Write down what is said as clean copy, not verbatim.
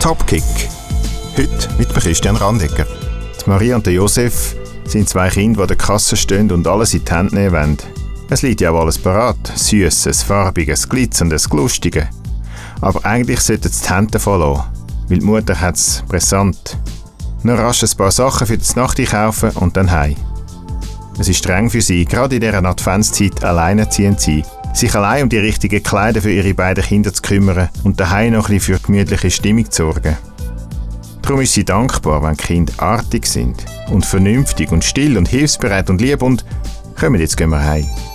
Topkick. Heute mit Christian Randegger. Die Maria und der Josef sind zwei Kinder, die an der Kasse stehen und alles in die Hände nehmen wollen. Es liegt ja auch alles parat. Süßes, Farbiges, Glitzerndes, Lustiges. Aber eigentlich sollten sie die Hände voll lassen, weil die Mutter hat es brisant. Nur rasch ein paar Sachen für die Nacht kaufen und dann heim. Es ist streng für sie, gerade in dieser Adventszeit alleinerziehend zu sein, sich allein um die richtigen Kleider für ihre beiden Kinder zu kümmern und daheim noch ein bisschen für gemütliche Stimmung zu sorgen. Darum ist sie dankbar, wenn die Kinder artig sind und vernünftig und still und hilfsbereit und lieb und kommen, jetzt gehen wir heim.